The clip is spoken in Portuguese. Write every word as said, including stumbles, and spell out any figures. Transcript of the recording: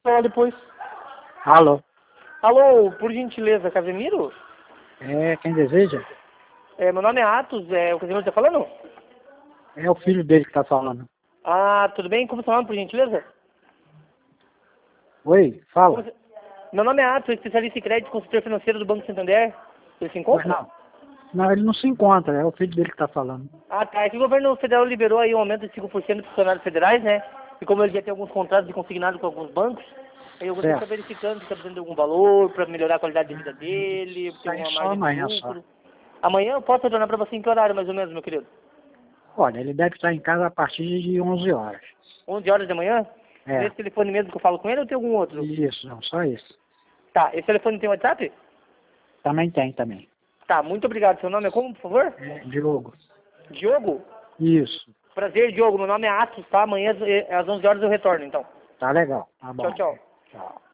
falar depois. Alô? Alô, por gentileza, Casemiro? É, quem deseja? É, meu nome é Atos, é o Casemiro tá falando? É o filho dele que tá falando. Ah, tudo bem? Como você fala, por gentileza? Oi, Como fala. você- Meu nome é Atos, especialista em crédito, consultor financeiro do Banco Santander. Ele se Pois encontra? não. Não, ele não se encontra, é o filho dele que tá falando. Ah, tá. É que o governo federal liberou aí um aumento de cinco por cento dos funcionários federais, né? E como ele já tem alguns contratos de consignado com alguns bancos, aí eu gostaria de estar Certo. verificando se está precisando de algum valor para melhorar a qualidade de vida dele, Isso ter aí alguma só margem de amanhã só. lucro. Amanhã eu posso retornar para você em que horário, mais ou menos, meu querido? Olha, ele deve estar em casa a partir de onze horas. onze horas da manhã? É. Nesse telefone mesmo que eu falo com ele ou tem algum outro? Isso, não, só isso. Tá, esse telefone tem WhatsApp? Também tem, também. Tá, muito obrigado. Seu nome é como, por favor? É, Diogo. Diogo? Isso. Prazer, Diogo. Meu nome é Atos, tá? Amanhã às onze horas eu retorno, então. Tá legal. Tá Tchau, bom. tchau. Tchau.